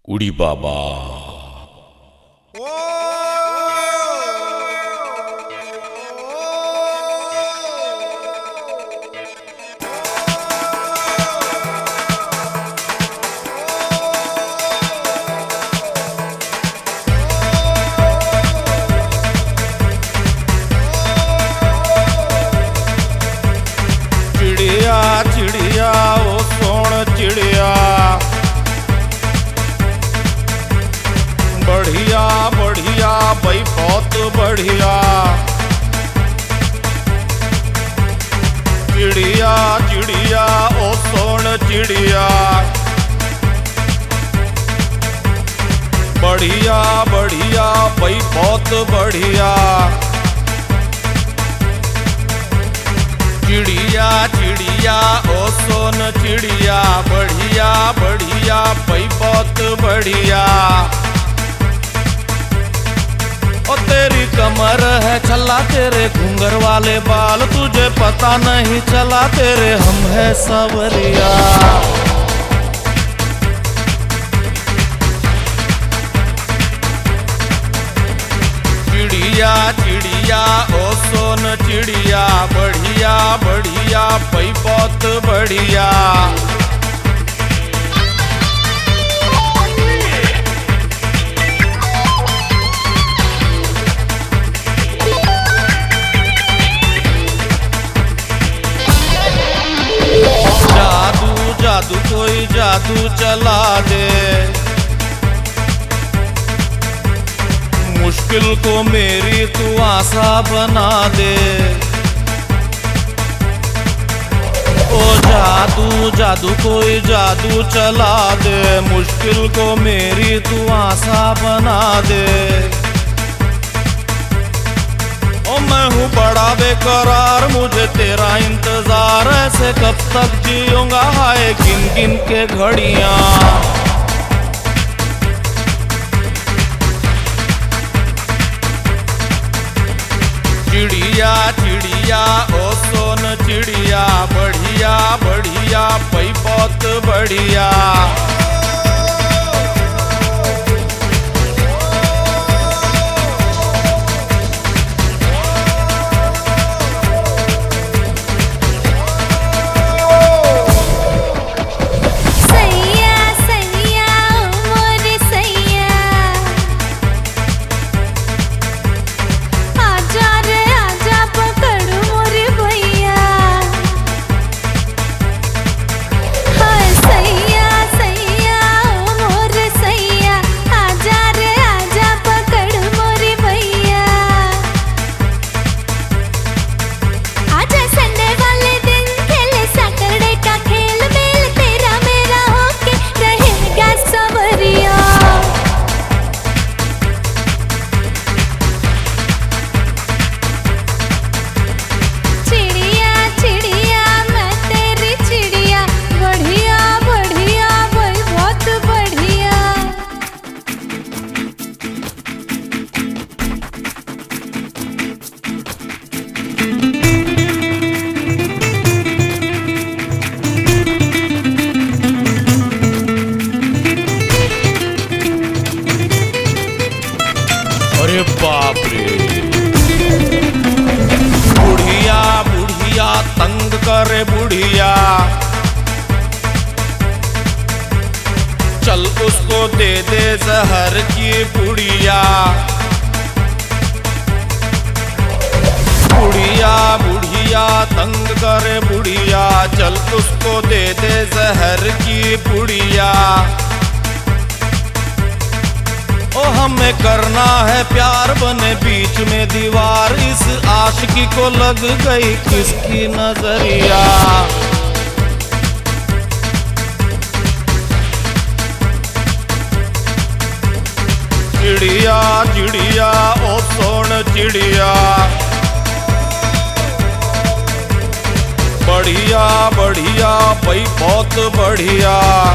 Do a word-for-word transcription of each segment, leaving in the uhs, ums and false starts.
उड़ी बाबा। चिड़िया चिड़िया ओ सोन चिड़िया, बढ़िया बढ़िया भाई बहुत बढ़िया। चिड़िया चिड़िया ओ सोन चिड़िया, बढ़िया बढ़िया भाई बहुत बढ़िया। चिड़िया चिड़िया ओ सोन चिड़िया, बढ़िया बढ़िया भाई बहुत बढ़िया। ओ तेरी कमर है छल्ला, तेरे घूंघर वाले बाल, तुझे पता नहीं चला तेरे हम है सावरिया। चिड़िया चिड़िया ओ सोन चिड़िया, बढ़िया बढ़िया भाई बहुत बढ़िया। जादू जादू कोई जादू चला दे, मुश्किल को मेरी तू आसा बना दे। ओ जादू जादू कोई जादू चला दे, मुश्किल को मेरी तू आसा बना दे। ओ मैं हूँ बड़ा बेकरार, मुझे तेरा इंतजार, ऐसे कब तक जीऊंगा हाय गिन गिन के घड़ियां। चिड़िया चिड़िया ओ सोन चिड़िया, बढ़िया बढ़िया भाई बहुत बढ़िया। अरे बाप रे, बुढ़िया बुढ़िया तंग करे बुढ़िया, चल उसको दे दे जहर की पुड़िया। बुढ़िया बुढ़िया तंग करे बुढ़िया, चल उसको दे दे जहर की पुड़िया। ओ हमें करना है प्यार, बने बीच में दीवार, इस आशिकी को लग गई किसकी नजरिया। चिड़िया चिड़िया ओ सोन चिड़िया, बढ़िया बढ़िया भाई बहुत बढ़िया।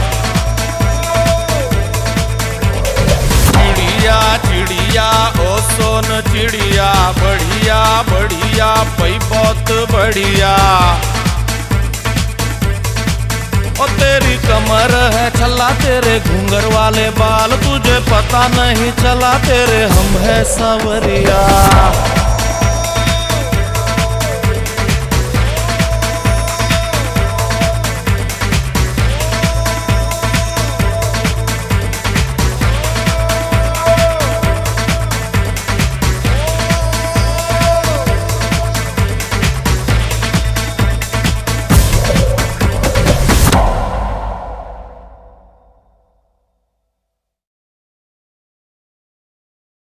चिड़िया चिड़िया ओ सोन चिड़िया, बढ़िया बढ़िया भाई बहुत बढ़िया। ओ तेरी कमर है छल्ला, तेरे घूंगर वाले बाल, तुझे पता नहीं चला तेरे हम है सवरिया।